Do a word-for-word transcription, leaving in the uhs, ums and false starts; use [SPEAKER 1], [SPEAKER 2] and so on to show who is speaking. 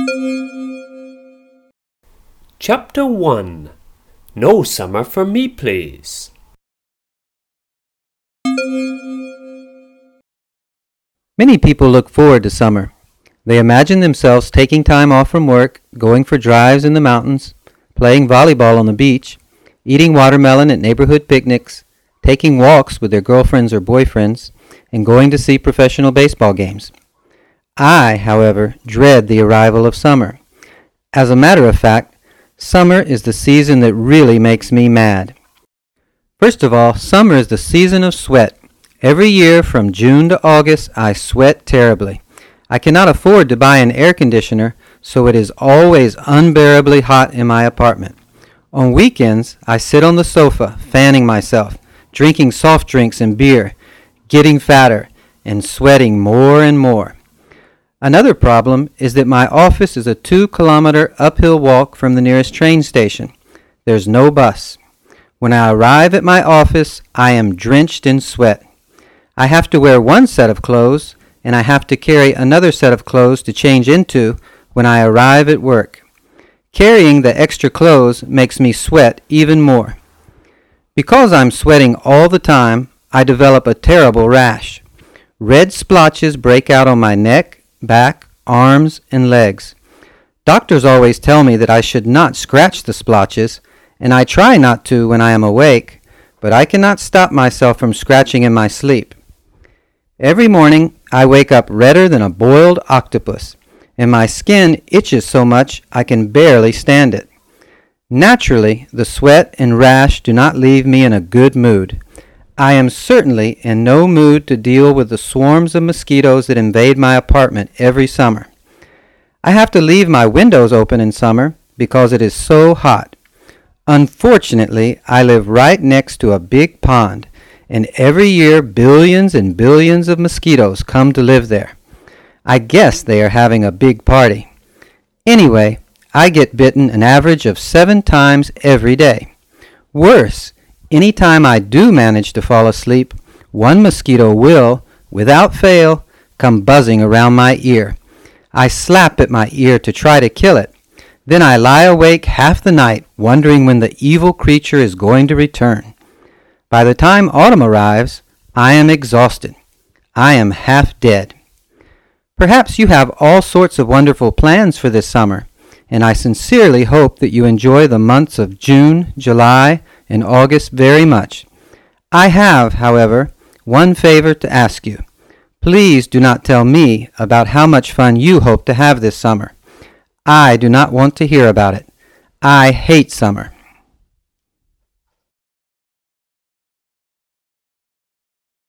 [SPEAKER 1] Chapter one. No Summer for Me, Please.
[SPEAKER 2] Many people look forward to summer. They imagine themselves taking time off from work, going for drives in the mountains, playing volleyball on the beach, eating watermelon at neighborhood picnics, taking walks with their girlfriends or boyfriends, and going to see professional baseball games. I, however, dread the arrival of summer. As a matter of fact, summer is the season that really makes me mad. First of all, summer is the season of sweat. Every year from June to August, I sweat terribly. I cannot afford to buy an air conditioner, so it is always unbearably hot in my apartment. On weekends, I sit on the sofa, fanning myself, drinking soft drinks and beer, getting fatter, and sweating more and more. Another problem is that my office is a two-kilometer uphill walk from the nearest train station. There's no bus. When I arrive at my office, I am drenched in sweat. I have to wear one set of clothes, and I have to carry another set of clothes to change into when I arrive at work. Carrying the extra clothes makes me sweat even more. Because I'm sweating all the time, I develop a terrible rash. Red splotches break out on my neck, back, arms, and legs. Doctors always tell me that I should not scratch the splotches, and I try not to when I am awake, but I cannot stop myself from scratching in my sleep. Every morning, I wake up redder than a boiled octopus, and my skin itches so much I can barely stand it. Naturally, the sweat and rash do not leave me in a good mood. I am certainly in no mood to deal with the swarms of mosquitoes that invade my apartment every summer. I have to leave my windows open in summer because it is so hot. Unfortunately, I live right next to a big pond, and every year billions and billions of mosquitoes come to live there. I guess they are having a big party. Anyway, I get bitten an average of seven times every day. Worse, any time I do manage to fall asleep, one mosquito will, without fail, come buzzing around my ear. I slap at my ear to try to kill it. Then I lie awake half the night wondering when the evil creature is going to return. By the time autumn arrives, I am exhausted. I am half dead. Perhaps you have all sorts of wonderful plans for this summer, and I sincerely hope that you enjoy the months of June, July, and August very much. I have, however, one favor to ask you. Please do not tell me about how much fun you hope to have this summer. I do not want to hear about it. I hate summer.